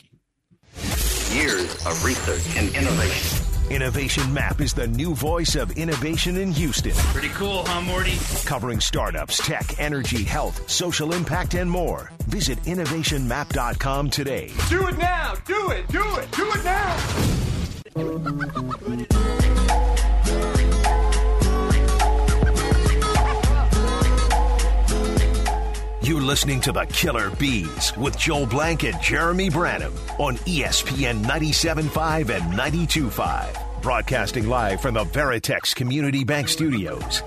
Years of research and innovation.
Innovation Map is the new voice of innovation in Houston.
Pretty cool, huh, Morty?
Covering startups, tech, energy, health, social impact, and more. Visit innovation map dot com today.
Do it now! Do it! Do it! Do it now!
You're listening to the Killer Bees with Joel Blank and Jeremy Branham on E S P N ninety-seven point five and ninety-two point five. Broadcasting live from the Veritex Community Bank Studios.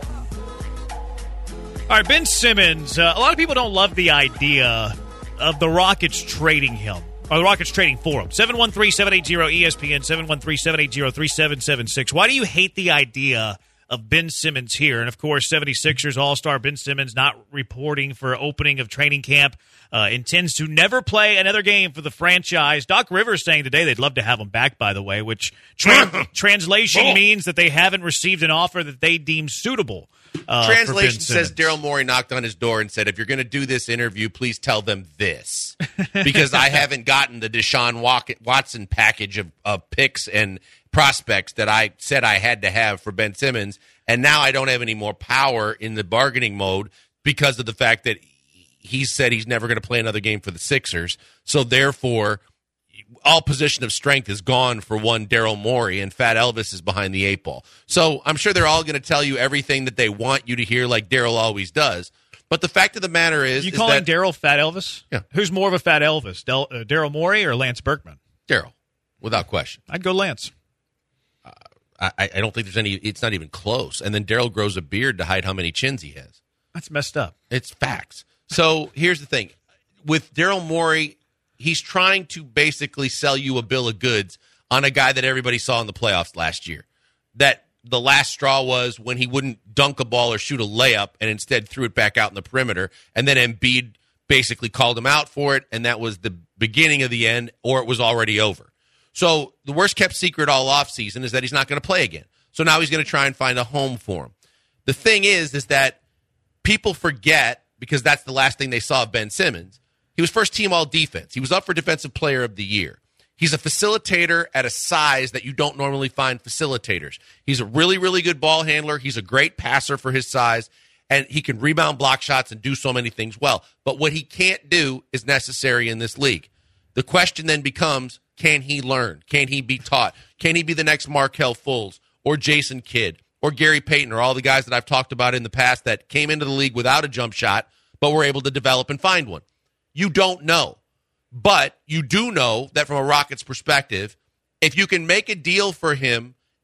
All right, Ben Simmons. Uh, a lot of people don't love the idea of the Rockets trading him, or the Rockets trading for him. seven one three, seven eight zero, E S P N, seven one three, seven eight zero, three seven seven six. Why do you hate the idea of Ben Simmons here? And, of course, seventy-sixers All-Star Ben Simmons not reporting for opening of training camp. Uh, intends to never play another game for the franchise. Doc Rivers saying today they'd love to have him back, by the way, which tra- translation means that they haven't received an offer that they deem suitable. Uh,
Translation says Daryl Morey knocked on his door and said, if you're going to do this interview, please tell them this. Because I haven't gotten the Deshaun Watson package of, of picks and prospects that I said I had to have for Ben Simmons, and now I don't have any more power in the bargaining mode because of the fact that he said he's never going to play another game for the Sixers. So therefore, all position of strength is gone for one Daryl Morey, and Fat Elvis is behind the eight ball. So I'm sure they're all going to tell you everything that they want you to hear, like Daryl always does. But the fact of the matter is,
you
is
calling
that
Daryl Fat Elvis?
Yeah.
Who's more of a Fat Elvis, Del- uh, Daryl Morey or Lance Berkman?
Daryl, without question.
I'd go Lance.
I, I don't think there's any. It's not even close. And then Daryl grows a beard to hide how many chins he has.
That's messed up.
It's facts. So here's the thing. With Daryl Morey, he's trying to basically sell you a bill of goods on a guy that everybody saw in the playoffs last year. That the last straw was when he wouldn't dunk a ball or shoot a layup and instead threw it back out in the perimeter. And then Embiid basically called him out for it, and that was the beginning of the end, or it was already over. So the worst-kept secret all offseason is that he's not going to play again. So now he's going to try and find a home for him. The thing is, is that people forget, because that's the last thing they saw of Ben Simmons, he was first-team all-defense. He was up for Defensive Player of the Year. He's a facilitator at a size that you don't normally find facilitators. He's a really, really good ball handler. He's a great passer for his size, and he can rebound block shots and do so many things well. But what he can't do is necessary in this league. The question then becomes, can he learn? Can he be taught? Can he be the next Markelle Fultz or Jason Kidd or Gary Payton or all the guys that I've talked about in the past that came into the league without a jump shot but were able to develop and find one? You don't know. But you do know that from a Rockets perspective, if you can make a deal for him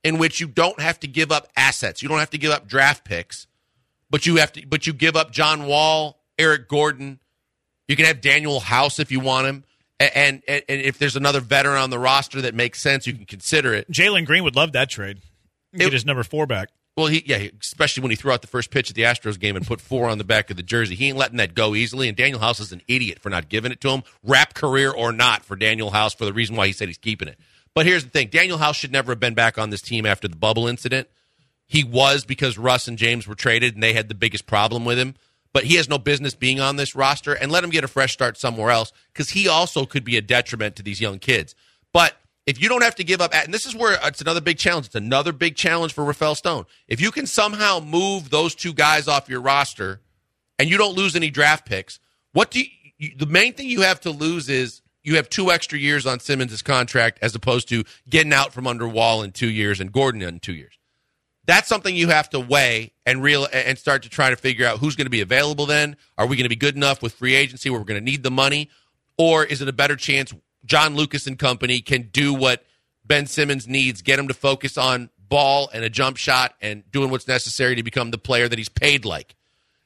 in which you don't have to give up assets. You don't have to give up draft picks, but you have to. But you give up John Wall, Eric Gordon. You can have Daniel House if you want him, and, and, and if there's another veteran on the roster that makes sense, you can consider it.
Jalen Green would love that trade. Get it, his number four back.
Well, he yeah, especially when he threw out the first pitch at the Astros game and put four on the back of the jersey. He ain't letting that go easily, and Daniel House is an idiot for not giving it to him. Rap career or not for Daniel House for the reason why he said he's keeping it. But here's the thing. Daniel House should never have been back on this team after the bubble incident. He was because Russ and James were traded, and they had the biggest problem with him. But he has no business being on this roster, and let him get a fresh start somewhere else because he also could be a detriment to these young kids. But if you don't have to give up, and this is where it's another big challenge. It's another big challenge for Rafael Stone. If you can somehow move those two guys off your roster and you don't lose any draft picks, what do you, you, the main thing you have to lose is you have two extra years on Simmons' contract as opposed to getting out from under Wall in two years and Gordon in two years. That's something you have to weigh and real and start to try to figure out who's going to be available then. Are we going to be good enough with free agency where we're going to need the money? Or is it a better chance John Lucas and company can do what Ben Simmons needs, get him to focus on ball and a jump shot and doing what's necessary to become the player that he's paid like?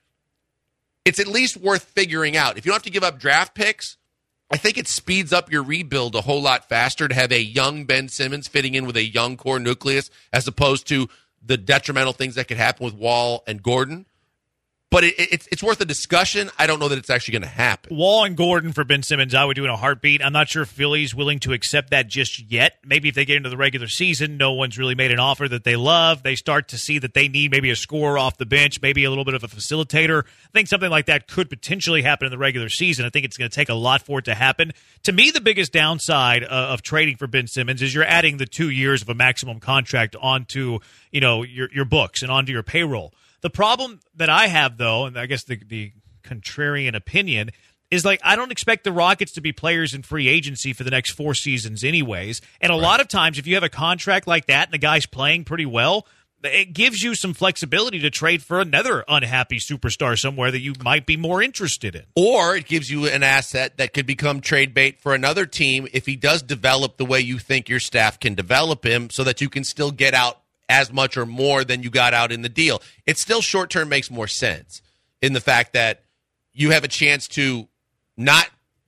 It's at least worth figuring out. If you don't have to give up draft picks, I think it speeds up your rebuild a whole lot faster to have a young Ben Simmons fitting in with a young core nucleus as opposed to the detrimental things that could happen with Wall and Gordon. But it, it, it's worth a discussion. I don't know that it's actually going to happen.
Wall and Gordon for Ben Simmons, I would do in a heartbeat. I'm not sure if Philly's willing to accept that just yet. Maybe if they get into the regular season, no one's really made an offer that they love. They start to see that they need maybe a scorer off the bench, maybe a little bit of a facilitator. I think something like that could potentially happen in the regular season. I think it's going to take a lot for it to happen. To me, the biggest downside uh, of trading for Ben Simmons is you're adding the two years of a maximum contract onto, you know, your your books and onto your payroll. The problem that I have, though, and I guess the, the contrarian opinion, is like I don't expect the Rockets to be players in free agency for the next four seasons anyways. And a right. lot of times, if you have a contract like that and the guy's playing pretty well, it gives you some flexibility to trade for another unhappy superstar somewhere that you might be more interested in.
Or it gives you an asset that could become trade bait for another team if he does develop the way you think your staff can develop him so that you can still get out as much or more than you got out in the deal. It still short-term makes more sense in the fact that you have a chance to not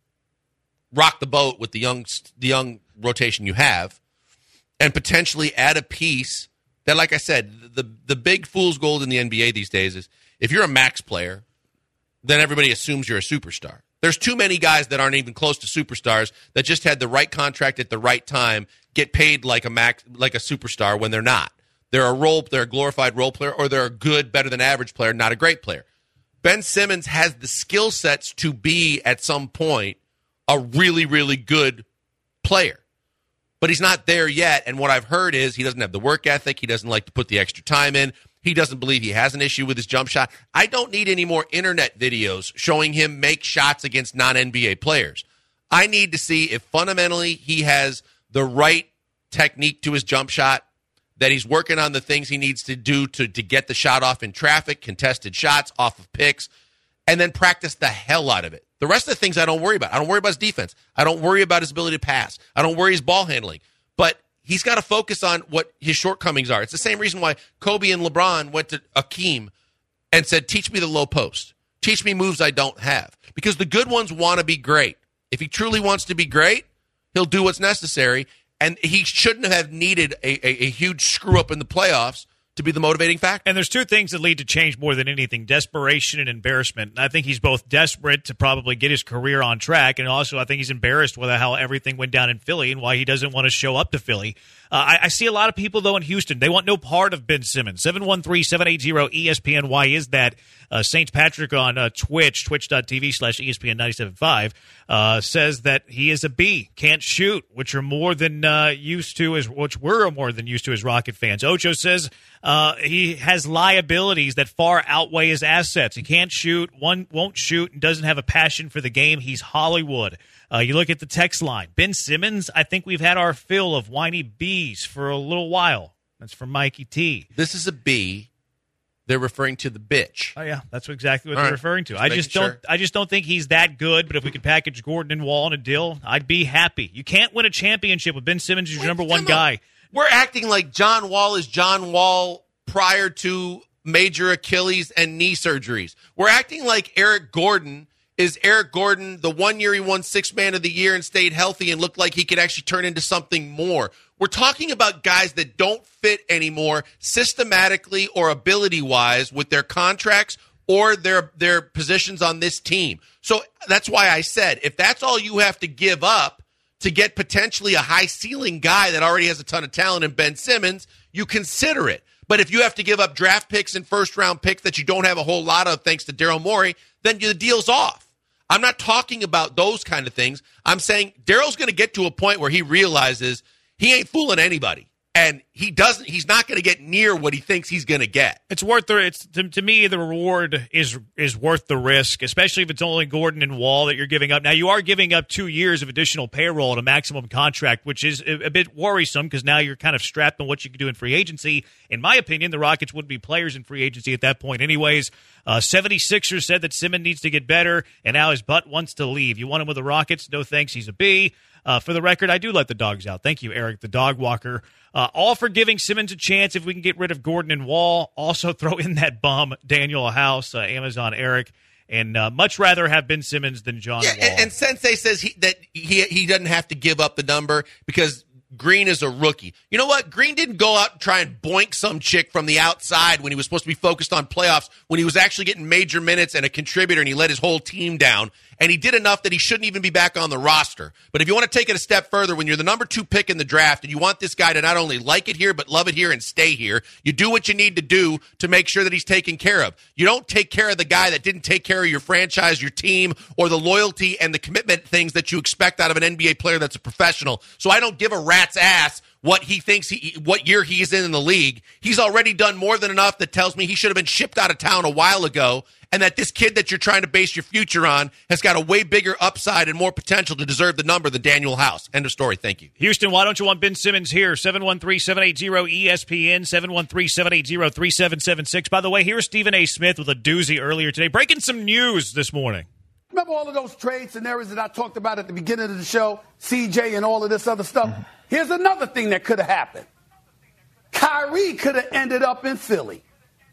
rock the boat with the young the young rotation you have and potentially add a piece that, like I said, the, the big fool's gold in the N B A these days is if you're a max player, then everybody assumes you're a superstar. There's too many guys that aren't even close to superstars that just had the right contract at the right time, get paid like a max, like a superstar when they're not. They're a role, they're a glorified role player, or they're a good, better than average player, not a great player. Ben Simmons has the skill sets to be, at some point, a really, really good player. But he's not there yet, and what I've heard is he doesn't have the work ethic, he doesn't like to put the extra time in, he doesn't believe he has an issue with his jump shot. I don't need any more internet videos showing him make shots against non-N B A players. I need to see if fundamentally he has the right technique to his jump shot, that he's working on the things he needs to do to, to get the shot off in traffic, contested shots, off of picks, and then practice the hell out of it. The rest of the things I don't worry about. I don't worry about his defense. I don't worry about his ability to pass. I don't worry his ball handling. But he's got to focus on what his shortcomings are. It's the same reason why Kobe and LeBron went to Akeem and said, teach me the low post. Teach me moves I don't have. Because the good ones want to be great. If he truly wants to be great, he'll do what's necessary. And he shouldn't have needed a, a, a huge screw-up in the playoffs to be the motivating factor.
And there's two things that lead to change more than anything, desperation and embarrassment. And I think he's both desperate to probably get his career on track, and also I think he's embarrassed with how everything went down in Philly and why he doesn't want to show up to Philly. Uh, I, I see a lot of people, though, in Houston. They want no part of Ben Simmons. seven one three, seven eight zero, E S P N. Why is that? Uh, Saint Patrick on uh, Twitch, twitch.tv slash ESPN ninety-seven point five, uh, says that he is a B, can't shoot, which are more than uh, used to, as which we're more than used to as Rocket fans. Ocho says uh, he has liabilities that far outweigh his assets. He can't shoot, one won't shoot, and doesn't have a passion for the game. He's Hollywood. Uh, you look at the text line. Ben Simmons, I think we've had our fill of whiny B's for a little while. That's from Mikey T.
This is a B. They're referring to the bitch.
Oh yeah, that's exactly what
All
they're
right.
referring to.
Just
I just don't.
sure.
I just don't think he's that good. But if we could package Gordon and Wall in a deal, I'd be happy. You can't win a championship with Ben Simmons as your
Wait,
number one
come
guy.
on. We're acting like John Wall is John Wall prior to major Achilles and knee surgeries. We're acting like Eric Gordon is Eric Gordon the one year he won Sixth Man of the Year and stayed healthy and looked like he could actually turn into something more. We're talking about guys that don't fit anymore systematically or ability-wise with their contracts or their their positions on this team. So that's why I said, if that's all you have to give up to get potentially a high-ceiling guy that already has a ton of talent in Ben Simmons, you consider it. But if you have to give up draft picks and first-round picks that you don't have a whole lot of thanks to Daryl Morey, then the deal's off. I'm not talking about those kind of things. I'm saying Daryl's going to get to a point where he realizes he ain't fooling anybody. And he doesn't. He's not going to get near what he thinks he's going to get.
It's worth the. It's to, to me the reward is is worth the risk, especially if it's only Gordon and Wall that you're giving up. Now you are giving up two years of additional payroll at a maximum contract, which is a, a bit worrisome because now you're kind of strapped on what you can do in free agency. In my opinion, the Rockets wouldn't be players in free agency at that point, anyways. Uh, seventy-sixers said that Simmons needs to get better, and now his butt wants to leave. You want him with the Rockets? No thanks. He's a B. Uh, for the record, I do let the dogs out. Thank you, Eric, the dog walker. Uh, all for giving Simmons a chance if we can get rid of Gordon and Wall. Also throw in that bum, Daniel House, uh, Amazon Eric, and uh, much rather have Ben Simmons than John
yeah,
Wall.
And, and Sensei says he, that he he doesn't have to give up the number because Green is a rookie. You know what? Green didn't go out and try and boink some chick from the outside when he was supposed to be focused on playoffs, when he was actually getting major minutes and a contributor, and he let his whole team down. And he did enough that he shouldn't even be back on the roster. But if you want to take it a step further, when you're the number two pick in the draft and you want this guy to not only like it here but love it here and stay here, you do what you need to do to make sure that he's taken care of. You don't take care of the guy that didn't take care of your franchise, your team, or the loyalty and the commitment things that you expect out of an N B A player that's a professional. So I don't give a rat's ass what he thinks he, what year he is in in the league. He's already done more than enough that tells me he should have been shipped out of town a while ago, and that this kid that you're trying to base your future on has got a way bigger upside and more potential to deserve the number than Daniel House. End of story. Thank you.
Houston, why don't you want Ben Simmons here? seven one three, seven eight zero, E S P N, seven one three, seven eight zero, three seven seven six. By the way, here's Stephen A. Smith with a doozy earlier today, breaking some news this morning.
Remember all of those trade scenarios that I talked about at the beginning of the show, C J and all of this other stuff? Mm-hmm. Here's another thing that could have happened. Kyrie could have ended up in Philly.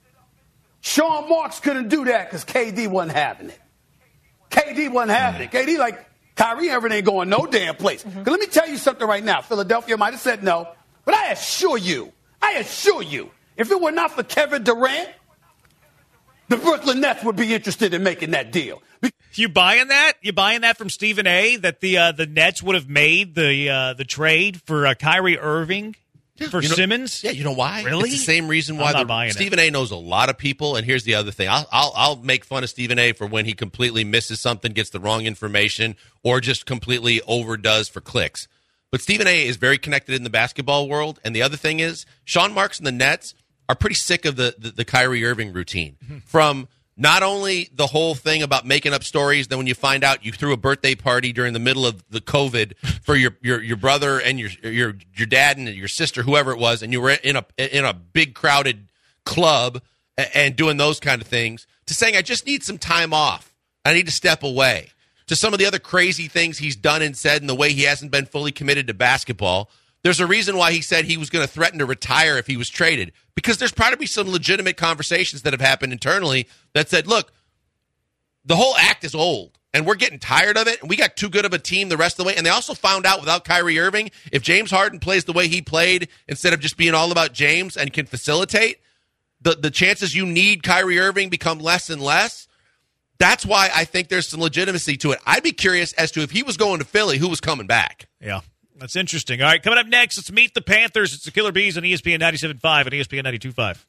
Sean Marks couldn't do that because K D wasn't having it. K D wasn't having it. K D like, Kyrie everything ain't going no damn place. Mm-hmm. Let me tell you something right now. Philadelphia might have said no, but I assure you, I assure you, if it were not for Kevin Durant, the Brooklyn Nets would be interested in making that deal.
You buying that? You buying that from Stephen A. that the uh, the Nets would have made the uh, the trade for uh, Kyrie Irving
yeah,
for
you know,
Simmons?
Yeah, you know why?
Really?
It's the same reason why the, Stephen A. knows a lot of people. And here's the other thing: I'll, I'll I'll make fun of Stephen A. for when he completely misses something, gets the wrong information, or just completely overdoes for clicks. But Stephen A. is very connected in the basketball world. And the other thing is, Sean Marks and the Nets are pretty sick of the the, the Kyrie Irving routine from. Not only the whole thing about making up stories, then when you find out you threw a birthday party during the middle of the COVID for your, your, your brother and your your your dad and your sister, whoever it was, and you were in a in a big crowded club and, and doing those kind of things, to saying I just need some time off, I need to step away, to some of the other crazy things he's done and said, and the way he hasn't been fully committed to basketball. There's a reason why he said he was going to threaten to retire if he was traded, because there's probably some legitimate conversations that have happened internally that said, look, the whole act is old, and we're getting tired of it, and we got too good of a team the rest of the way. And they also found out without Kyrie Irving, if James Harden plays the way he played instead of just being all about James and can facilitate, the, the chances you need Kyrie Irving become less and less. That's why I think there's some legitimacy to it. I'd be curious as to if he was going to Philly, who was coming back.
Yeah. That's interesting. All right, coming up next, let's meet the Panthers. It's the Killer Bees on E S P N ninety-seven point five and E S P N ninety-two point five.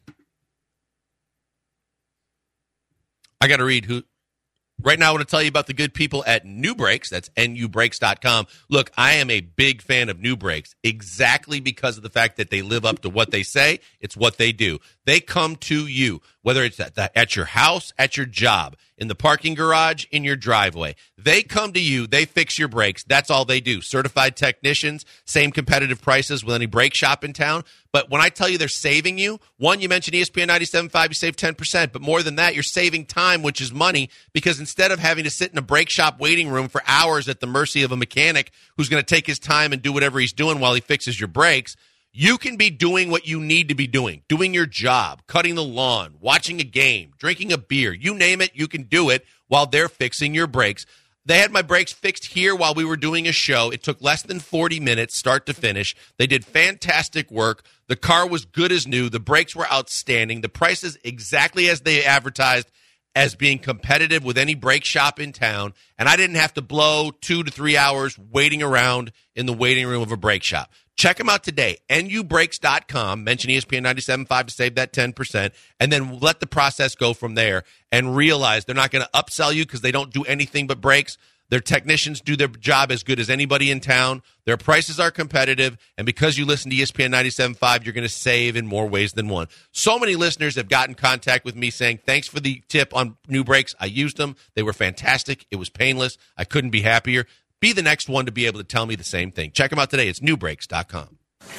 I got to read who. Right now, I want to tell you about the good people at New Brakes. That's N U brakes dot com. Look, I am a big fan of New Brakes exactly because of the fact that they live up to what they say. It's what they do. They come to you, whether it's at, the, at your house, at your job, in the parking garage, in your driveway. They come to you. They fix your brakes. That's all they do. Certified technicians, same competitive prices with any brake shop in town. But when I tell you they're saving you, one, you mentioned E S P N ninety-seven point five, you save ten percent. But more than that, you're saving time, which is money, because instead of having to sit in a brake shop waiting room for hours at the mercy of a mechanic who's going to take his time and do whatever he's doing while he fixes your brakes, You can be doing what you need to be doing, doing your job, cutting the lawn, watching a game, drinking a beer. You name it, you can do it while they're fixing your brakes. They had my brakes fixed here while we were doing a show. It took less than forty minutes, start to finish. They did fantastic work. The car was good as new. The brakes were outstanding. The prices exactly as they advertised, as being competitive with any brake shop in town. And I didn't have to blow two to three hours waiting around in the waiting room of a brake shop. Check them out today, N U brakes dot com. Mention E S P N ninety-seven point five to save that ten percent, and then let the process go from there and realize they're not going to upsell you because they don't do anything but brakes. Their technicians do their job as good as anybody in town. Their prices are competitive, and because you listen to E S P N ninety-seven point five, you're going to save in more ways than one. So many listeners have gotten in contact with me saying, thanks for the tip on new brakes. I used them. They were fantastic. It was painless. I couldn't be happier. Be the next one to be able to tell me the same thing. Check them out today. It's new brakes dot com.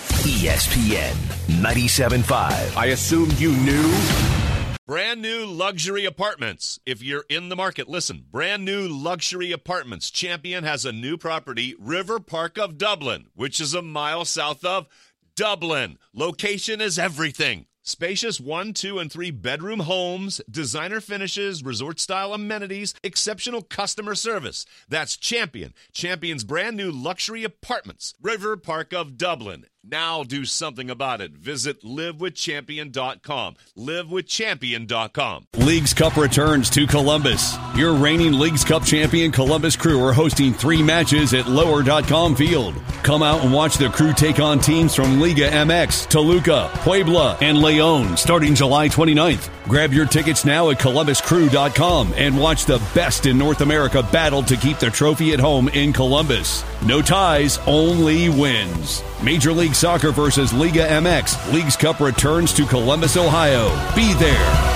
E S P N ninety-seven point five.
I assumed you knew.
Brand new luxury apartments. If you're in the market, listen. Brand new luxury apartments. Champion has a new property, River Park of Dublin, which is a mile south of Dublin. Location is everything. Spacious one, two, and three bedroom homes, designer finishes, resort-style amenities, exceptional customer service. That's Champion. Champion's brand new luxury apartments, River Park of Dublin. Now do something about it. Visit live with champion dot com. live with champion dot com.
Leagues Cup returns to Columbus. Your reigning Leagues Cup champion Columbus Crew are hosting three matches at lower dot com field. Come out and watch the Crew take on teams from Liga M X, Toluca, Puebla, and Leon starting July twenty-ninth. Grab your tickets now at columbus crew dot com and watch the best in North America battle to keep the trophy at home in Columbus. No ties, only wins. Major League Soccer versus Liga M X. Leagues Cup returns to Columbus, Ohio. Be there.